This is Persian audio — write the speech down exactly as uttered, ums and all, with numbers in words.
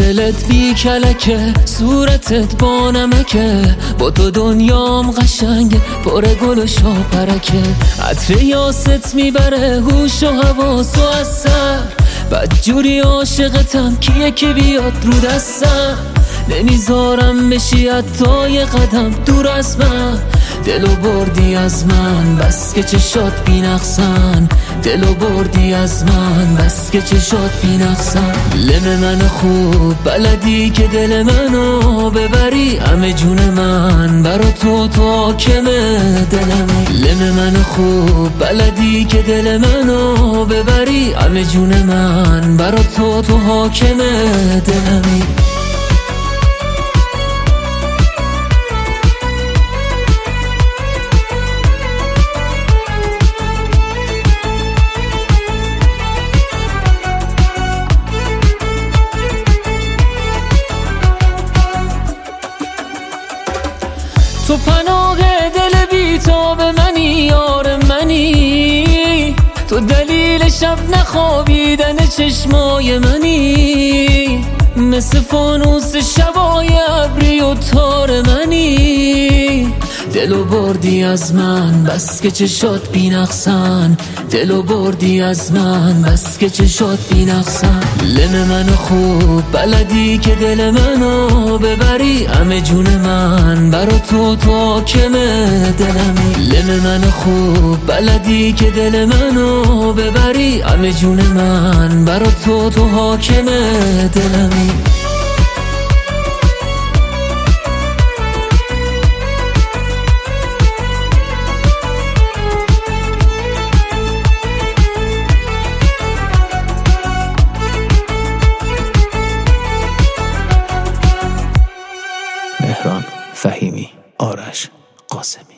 دلت بی کلکه، صورتت با نمکه، با تو دنیام قشنگه، پر گل و شاپرکه. عطر یاست میبره هوش و حواس و اثر، بدجوری عاشقتم کیه که بیاد رو دستم. نمیذارم بشی حتی یه قدم دور از من. دلو بردی از من بس که چشات بی نقصن، دلو بردی از من بس که چشات بی نقصن. لم من خوب بلدی که دل منو ببری، همه جون من برا تو تو حاکم دلمی. لم من خوب بلدی که دل منو ببری، همه جون من برا تو تو حاکم دلمی. تو پناه دل بی‌تاب منی، یار منی، تو دلیل شب نخوابیدن چشمای منی، مثل فانوس شبای ابری و تار منی. دلو بردی از من بس که چشات بی نقصن، دلو بردی از من بس که چشات بی نقصن. لم منو خوب بلدی که دل منو ببری، همه جون من برا تو تو حاکم دلمی. لم منو خوب بلدی که دل منو ببری، همه جون من برا تو تو حاکم دلمی. مهران فهیمی، آرش قاسمی.